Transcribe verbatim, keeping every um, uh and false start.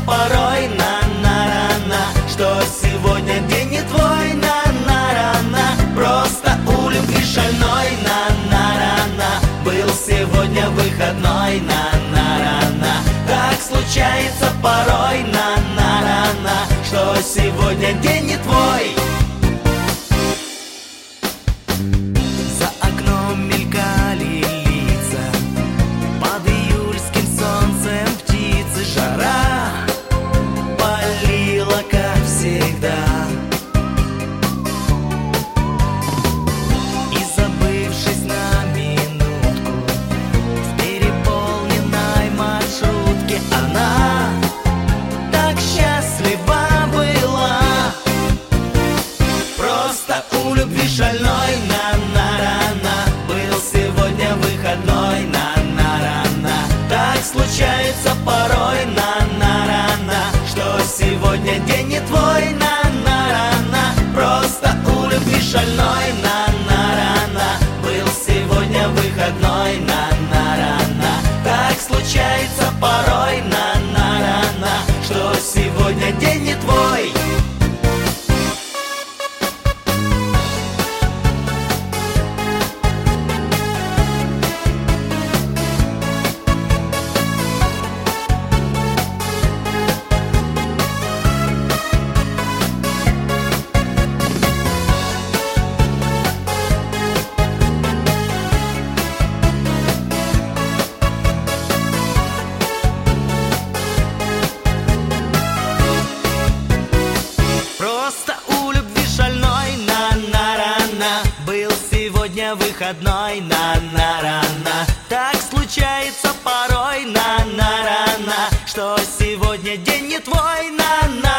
порой на-на-на-на, что сегодня день не твой на-на-на-на. Просто у любви шальной на-на-на-на, был сегодня выходной на-на-на-на. Так случается порой на-на-на-на, что сегодня день не твой. За окном мелькали лица, под июльским солнцем птицы. Жара палила, как всегда, и забывшись на минутку в переполненной маршрутке, она так счастлива была. Просто у любви шальной на-на-на-на, был сегодня выходной на-на-на-на. Так случается порой на-на-на-на, что сегодня день не твой на-на-на-на. Просто у любви шальной на-на-на-на, был сегодня выходной на-на-на-на. Так случается порой на-на-на-на, что сегодня день не твой. Просто у любви шальной на-на-на-на, был сегодня выходной на-на-на-на. Так случается порой на-на-на-на, что сегодня день не твой на-на.